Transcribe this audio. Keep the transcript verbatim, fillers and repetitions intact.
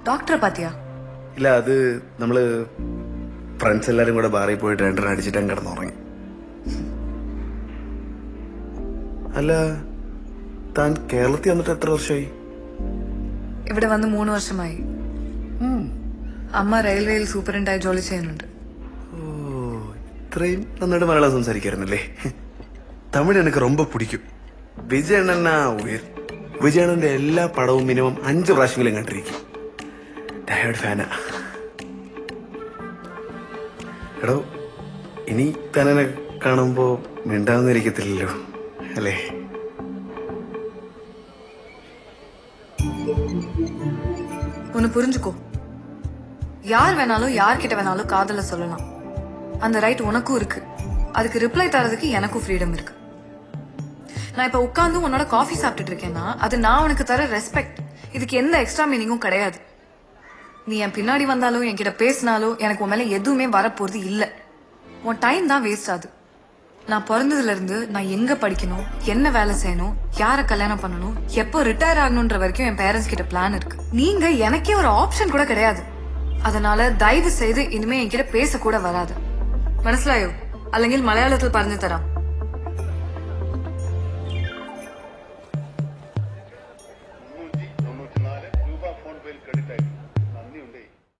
ഡോക്ടറെ പാത്തിയാ? ഇല്ല, അത് നമ്മള് ഫ്രണ്ട്സ് എല്ലാരും കൂടെ ബാറിൽ പോയിട്ട് രണ്ടെണ്ണം അടിച്ചിട്ട് കിടന്നുറങ്ങി. അല്ല, താൻ കേരളത്തിൽ വന്നിട്ട് എത്ര വർഷമായി? ഇവിടെ വന്ന് മൂന്ന് വർഷമായി. അമ്മ റെയിൽവേയിൽ സൂപ്രണ്ടായി ജോലി ചെയ്യുന്നുണ്ട്. ഓ, ഇത്രയും നന്നായിട്ട് മലയാളം സംസാരിക്കാറുണ്ടല്ലേ. തമിഴ് എനിക്ക് ரொம்ப പിടിക്കും. വിജയണ്ണ ഉയർ വിജയണ്ണന്റെ എല്ലാ പടവും മിനിമം അഞ്ചു പ്രാവശ്യങ്ങളും കണ്ടിരിക്കും. ഡയഡ് ഫാനാ. എടോ, ഇനി തന്നെ കാണുമ്പോ മിണ്ടാവുന്നിരിക്കത്തില്ലല്ലോ അല്ലേ? ஒன்னு புரிஞ்சுக்கோ, யார் வேணாலும் யார்கிட்ட வேணாலும் காதல சொல்லலாம். அந்த ரைட் உனக்கும் இருக்கு. அதுக்கு ரிப்ளை தரதுக்கு எனக்கும் ஃப்ரீடம் இருக்கு. நான் இப்ப உட்கார்ந்து உன்னோட காஃபி சாப்பிட்டுட்டு இருக்கேன்னா அது நான் உனக்கு தர ரெஸ்பெக்ட். இதுக்கு எந்த எக்ஸ்ட்ரா மீனிங்கும் கிடையாது. நீ என் பின்னாடி வந்தாலும் என்கிட்ட பேசினாலும் எனக்கு உன் மேல எதுவுமே வரப்போறது இல்ல. உன் டைம் தான் வேஸ்ட் ஆகுது. நான் பிறந்ததுல இருந்து நான் எங்க படிக்கணும், என்ன வேலை செய்யணும், யார கல்யாணம் பண்ணணும், எப்போ ரிட்டையர் ஆகணும்ன்ற வரைக்கும் என் பேரண்ட்ஸ் கிட்ட பிளான் இருக்கு. நீங்க எனக்கே ஒரு ஆப்ஷன் கூட கிடையாது. அதனால தயவு செய்து இனிமே என்கிட்ட பேச கூட வராது. മനസ്സിലായോ? അല്ലെങ്കിൽ മലയാളത്തിൽ പറഞ്ഞു തരാം.